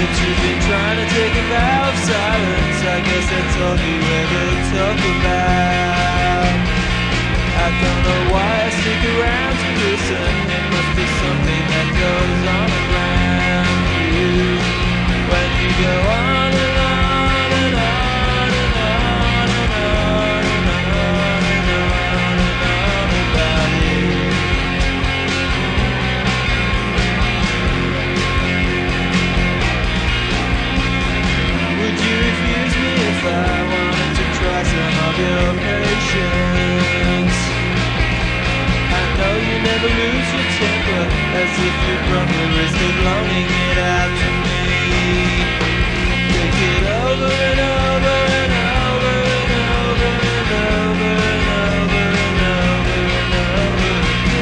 Since you've been trying to take a vow of silence, I guess that's all you ever talk about. I don't know why I stick around to listen. It must be something that goes on around you. When you go on and on and on and on and on and on and on and on about you. Would you refuse me if I wanted to try some of your patience? I know you never lose your temper, as if you run the risk of loaning it out to me. Think it over and over and over and over and over and over and over and over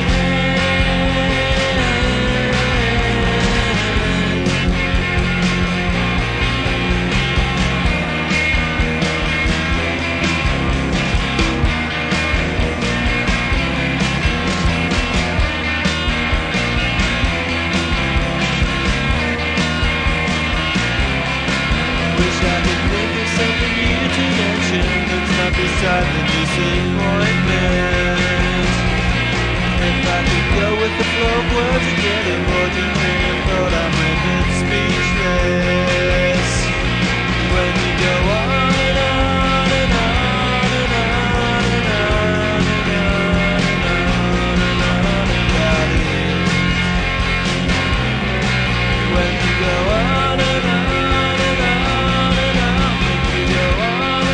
beside the disappointment. If I could go with the flow of words and get a more detailed thought, I'm rendered speechless. When you go on and on and on and on and on and on and on and on about it. When you go on and on and on and on, when you go on.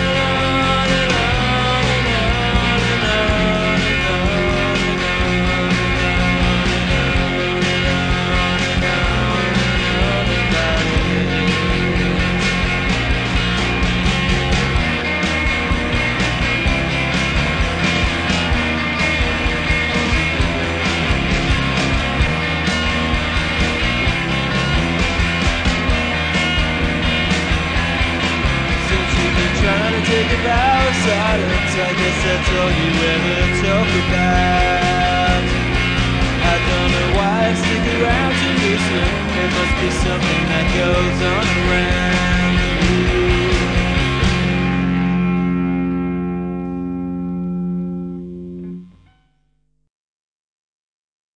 Take a vow of silence, I guess that's all you ever talk about. I don't know why I stick around to listen. There must be something that goes on